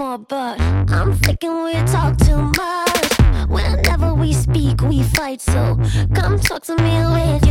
more, but I'm thinking we talk too much. Whenever we speak, we fight, so come talk to me with